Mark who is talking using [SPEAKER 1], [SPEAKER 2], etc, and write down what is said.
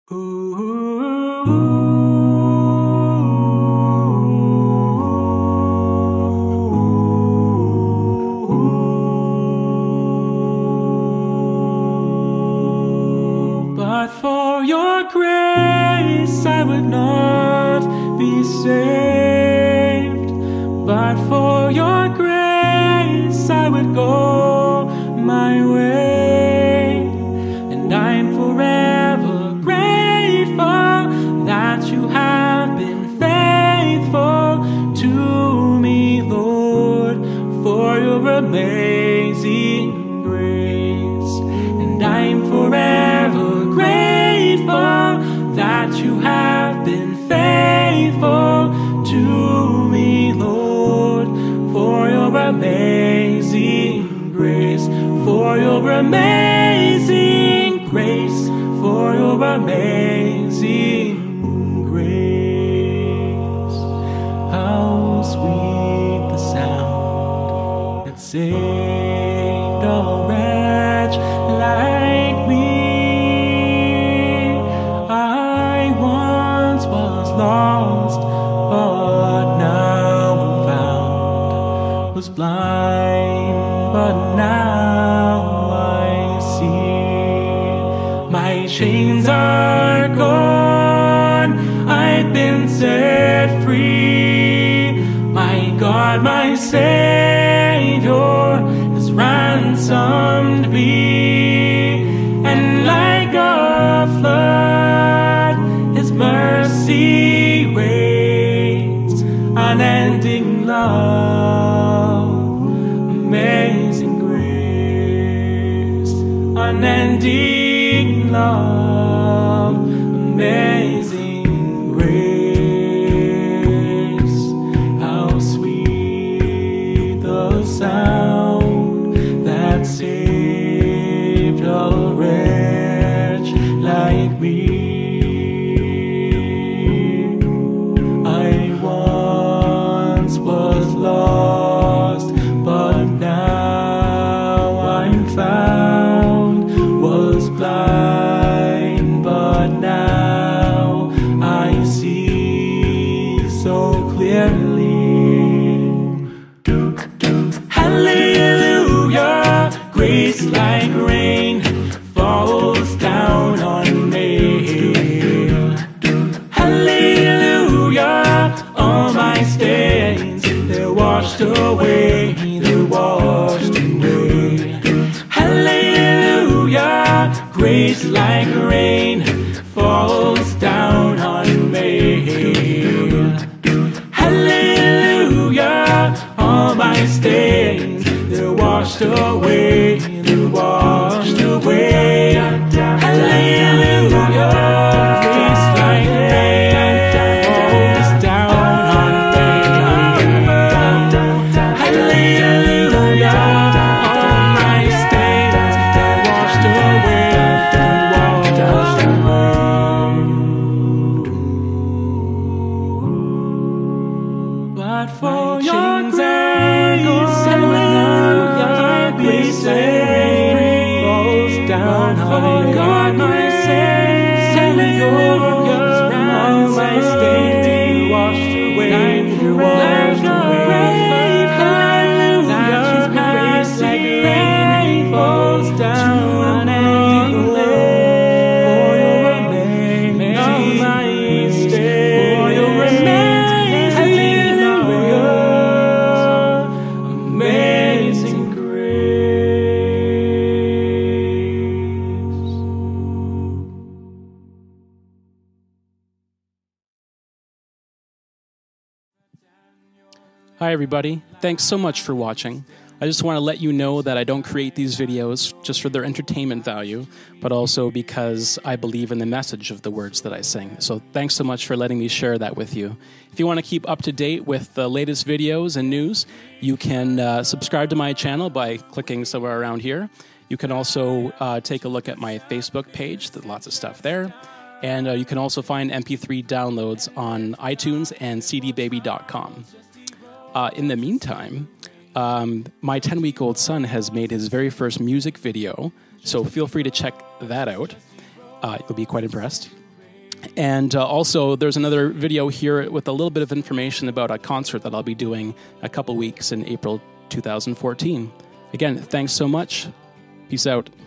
[SPEAKER 1] But for your grace I would not be saved. But for your grace I would go my way. And I'm forever grateful that you have been faithful to me, Lord, for your amazing grace. And I'm forever grateful that you have been faithful to me, Lord, for your amazing grace, for your amazing grace, for your amazing grace. How sweet the sound that saved a wretch like me. I once was lost, but now I'm found. Was blind, but now I see. My chains are gone, I've been set free. My God, my Savior has ransomed me. And like a flood, His mercy waits, unending love, amazing grace, unending love, amazing grace. How sweet the sound that saved a wretch like me. I once was lost, but now I'm found. Was blind, but now I see so clearly. Hallelujah, grace like rain falls down on me. Hallelujah, all my stains, they're washed away, they're washed away. Hallelujah, grace like rain falls down on me. Hallelujah, all my stains, they're washed away, they're washed away. Hallelujah, grace like rain falls down on me. Hallelujah, all my stains, they're washed away, they're washed away. But for your grace, hallelujah, grace falls down on God, my Savior, all my stains washed away, you're washed away. Hallelujah, grace like rain falls down on me. For your amazing grace, for your amazing
[SPEAKER 2] Hi everybody, thanks so much for watching. I just want to let you know that I don't create these videos just for their entertainment value, but also because I believe in the message of the words that I sing. So thanks so much for letting me share that with you. If you want to keep up to date with the latest videos and news, you can subscribe to my channel by clicking somewhere around here. You can also take a look at my Facebook page, there's lots of stuff there. And you can also find MP3 downloads on iTunes and cdbaby.com. In the meantime, my 10-week-old son has made his very first music video, so feel free to check that out. You'll be quite impressed. And also, there's another video here with a little bit of information about a concert that I'll be doing a couple weeks in April 2014. Again, thanks so much. Peace out.